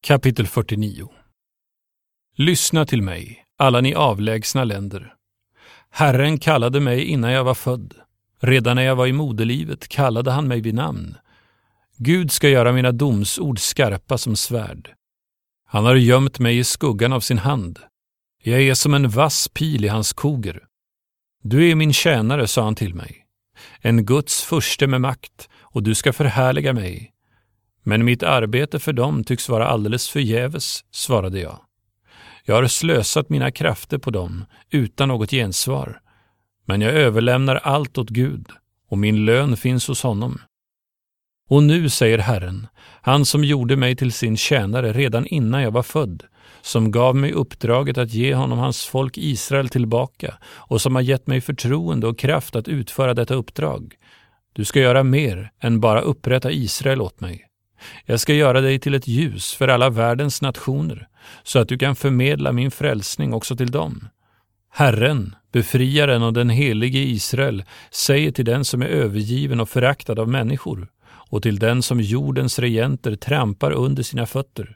Kapitel 49. Lyssna till mig, alla ni avlägsna länder. Herren kallade mig innan jag var född. Redan när jag var i moderlivet kallade han mig vid namn. Gud ska göra mina domsord skarpa som svärd. Han har gömt mig i skuggan av sin hand. Jag är som en vass pil i hans koger. Du är min tjänare, sa han till mig. En Guds furste med makt, och du ska förhärliga mig. Men mitt arbete för dem tycks vara alldeles förgäves, svarade jag. Jag har slösat mina krafter på dem utan något gensvar. Men jag överlämnar allt åt Gud, och min lön finns hos honom. Och nu, säger Herren, han som gjorde mig till sin tjänare redan innan jag var född, som gav mig uppdraget att ge honom hans folk Israel tillbaka och som har gett mig förtroende och kraft att utföra detta uppdrag. Du ska göra mer än bara upprätta Israel åt mig. Jag ska göra dig till ett ljus för alla världens nationer, så att du kan förmedla min frälsning också till dem. Herren, befriaren och den helige Israel, säger till den som är övergiven och föraktad av människor, och till den som jordens regenter trampar under sina fötter.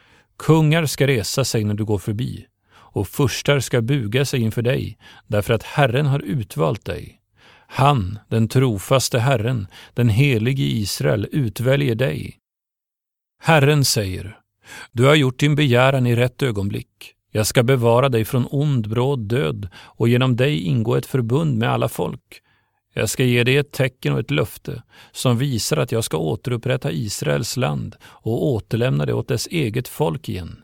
Kungar ska resa sig när du går förbi, och furstar ska buga sig inför dig, därför att Herren har utvalt dig. Han, den trofaste Herren, den helige Israel, utväljer dig. Herren säger, du har gjort din begäran i rätt ögonblick. Jag ska bevara dig från ond, bråd död och genom dig ingå ett förbund med alla folk. Jag ska ge dig ett tecken och ett löfte som visar att jag ska återupprätta Israels land och återlämna det åt dess eget folk igen.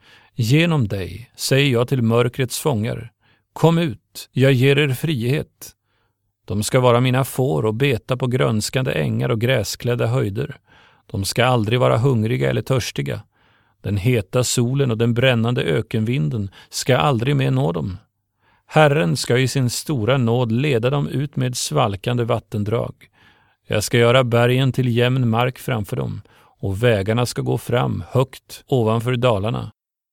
Genom dig säger jag till mörkrets fångar, kom ut, jag ger er frihet. De ska vara mina får och beta på grönskande ängar och gräsklädda höjder. De ska aldrig vara hungriga eller törstiga. Den heta solen och den brännande ökenvinden ska aldrig mer nå dem. Herren ska i sin stora nåd leda dem ut med svalkande vattendrag. Jag ska göra bergen till jämn mark framför dem, och vägarna ska gå fram högt ovanför dalarna.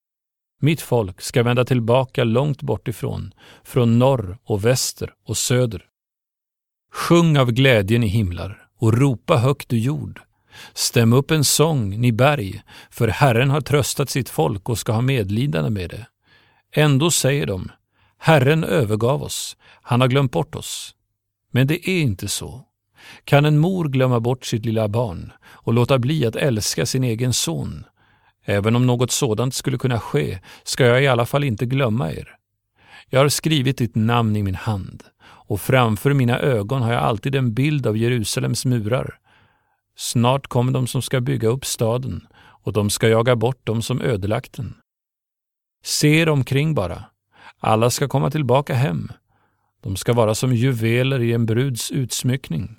Mitt folk ska vända tillbaka långt bort ifrån, från norr och väster och söder. Sjung av glädjen i himlar och ropa högt du jord. Stäm upp en sång, ni berg, för Herren har tröstat sitt folk och ska ha medlidande med det. Ändå säger de, Herren övergav oss, han har glömt bort oss. Men det är inte så. Kan en mor glömma bort sitt lilla barn och låta bli att älska sin egen son? Även om något sådant skulle kunna ske, ska jag i alla fall inte glömma er. Jag har skrivit ditt namn i min hand, och framför mina ögon har jag alltid en bild av Jerusalems murar. Snart kommer de som ska bygga upp staden, och de ska jaga bort dem som ödelagt den. Se er omkring bara. Alla ska komma tillbaka hem. De ska vara som juveler i en bruds utsmyckning.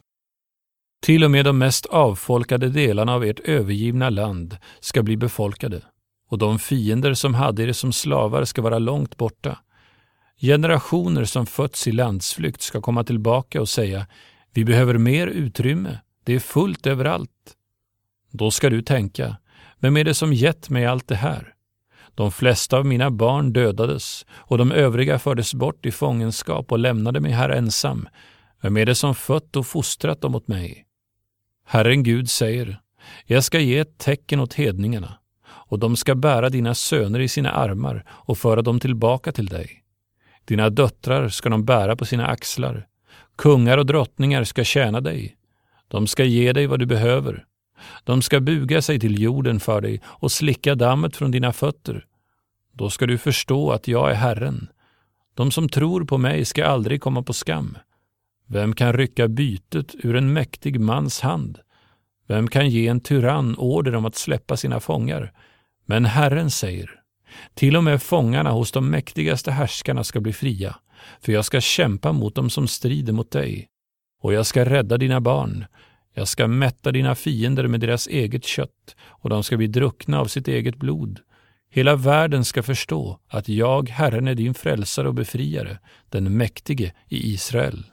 Till och med de mest avfolkade delarna av ert övergivna land ska bli befolkade, och de fiender som hade er som slavar ska vara långt borta. Generationer som fötts i landsflykt ska komma tillbaka och säga, vi behöver mer utrymme, det är fullt överallt. Då ska du tänka, vem är det som gett mig allt det här? De flesta av mina barn dödades, och de övriga fördes bort i fångenskap och lämnade mig här ensam. Vem är det som fött och fostrat dem åt mig? Herren Gud säger, jag ska ge ett tecken åt hedningarna, och de ska bära dina söner i sina armar och föra dem tillbaka till dig. Dina döttrar ska de bära på sina axlar. Kungar och drottningar ska tjäna dig. De ska ge dig vad du behöver. De ska buga sig till jorden för dig och slicka dammet från dina fötter. Då ska du förstå att jag är Herren. De som tror på mig ska aldrig komma på skam. Vem kan rycka bytet ur en mäktig mans hand? Vem kan ge en tyrann order om att släppa sina fångar? Men Herren säger, till och med fångarna hos de mäktigaste härskarna ska bli fria, för jag ska kämpa mot dem som strider mot dig. Och jag ska rädda dina barn. Jag ska mätta dina fiender med deras eget kött, och de ska bli druckna av sitt eget blod. Hela världen ska förstå att jag, Herren, är din frälsare och befriare, den mäktige i Israel.